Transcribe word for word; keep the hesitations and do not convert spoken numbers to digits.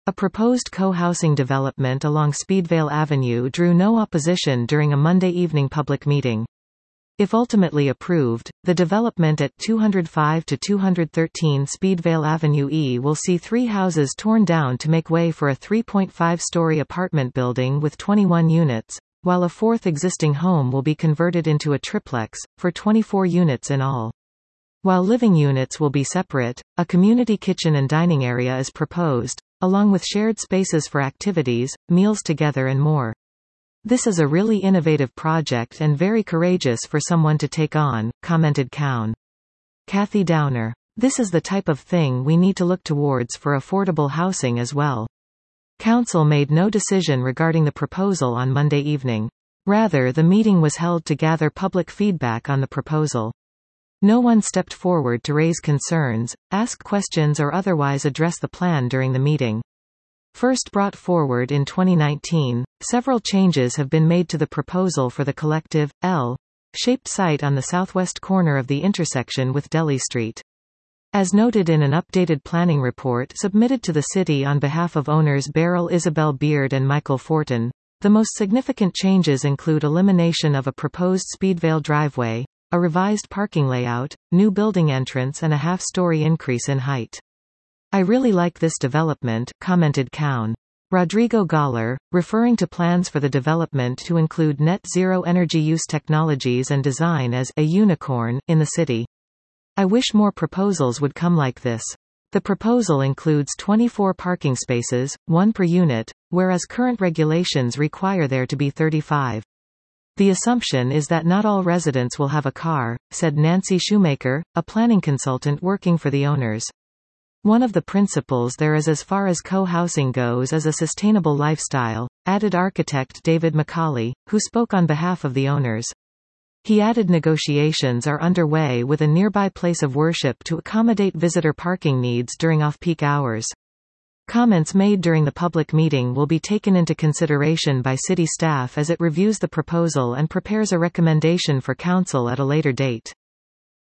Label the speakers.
Speaker 1: A proposed co-housing development along Speedvale Avenue drew no opposition during a Monday evening public meeting. If ultimately approved, the development at two oh five to two thirteen Speedvale Avenue E will see three houses torn down to make way for a three point five story apartment building with twenty-one units, while a fourth existing home will be converted into a triplex, for twenty-four units in all. While living units will be separate, a community kitchen and dining area is proposed, along with shared spaces for activities, meals together and more. This is a really innovative project and very courageous for someone to take on, commented Cowan. Kathy Downer. This is the type of thing we need to look towards for affordable housing as well. Council made no decision regarding the proposal on Monday evening. Rather, the meeting was held to gather public feedback on the proposal. No one stepped forward to raise concerns, ask questions or otherwise address the plan during the meeting. First brought forward in twenty nineteen, several changes have been made to the proposal for the collective, L-shaped site on the southwest corner of the intersection with Delhi Street. As noted in an updated planning report submitted to the city on behalf of owners Beryl Isabel Beard and Michael Fortin, the most significant changes include elimination of a proposed Speedvale driveway, a revised parking layout, new building entrance and a half-story increase in height. I really like this development, commented Cowan. Rodrigo Galler, referring to plans for the development to include net zero energy use technologies and design as a unicorn in the city. I wish more proposals would come like this. The proposal includes twenty-four parking spaces, one per unit, whereas current regulations require there to be thirty-five. The assumption is that not all residents will have a car, said Nancy Shoemaker, a planning consultant working for the owners. One of the principles there is as far as co-housing goes is a sustainable lifestyle, added architect David McCauley, who spoke on behalf of the owners. He added negotiations are underway with a nearby place of worship to accommodate visitor parking needs during off-peak hours. Comments made during the public meeting will be taken into consideration by city staff as it reviews the proposal and prepares a recommendation for council at a later date.